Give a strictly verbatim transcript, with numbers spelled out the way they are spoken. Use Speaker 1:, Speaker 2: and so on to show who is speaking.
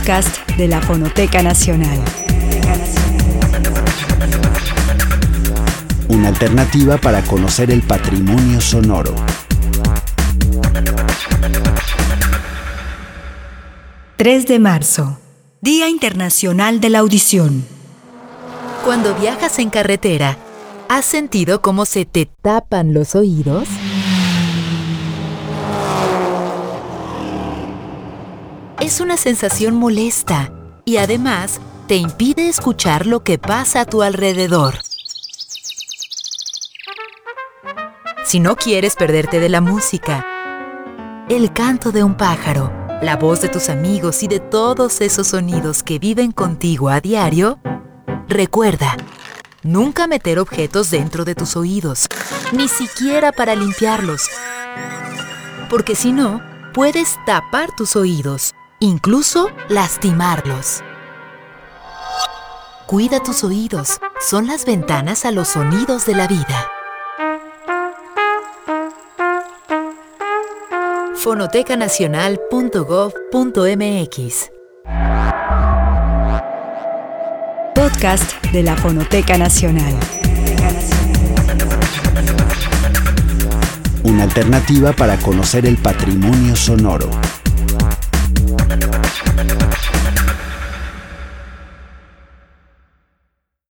Speaker 1: podcast de la Fonoteca Nacional.
Speaker 2: Una alternativa para conocer el patrimonio sonoro.
Speaker 1: tres de marzo, Día Internacional de la Audición.
Speaker 3: Cuando viajas en carretera, ¿has sentido cómo se te tapan los oídos? Es una sensación molesta y además te impide escuchar lo que pasa a tu alrededor. Si no quieres perderte de la música, el canto de un pájaro, la voz de tus amigos y de todos esos sonidos que viven contigo a diario, recuerda, nunca meter objetos dentro de tus oídos, ni siquiera para limpiarlos, porque si no, puedes tapar tus oídos, incluso lastimarlos. Cuida tus oídos, son las ventanas a los sonidos de la vida. fonoteca nacional punto gov punto mx.
Speaker 1: Podcast de la Fonoteca Nacional.
Speaker 2: Una alternativa para conocer el patrimonio sonoro.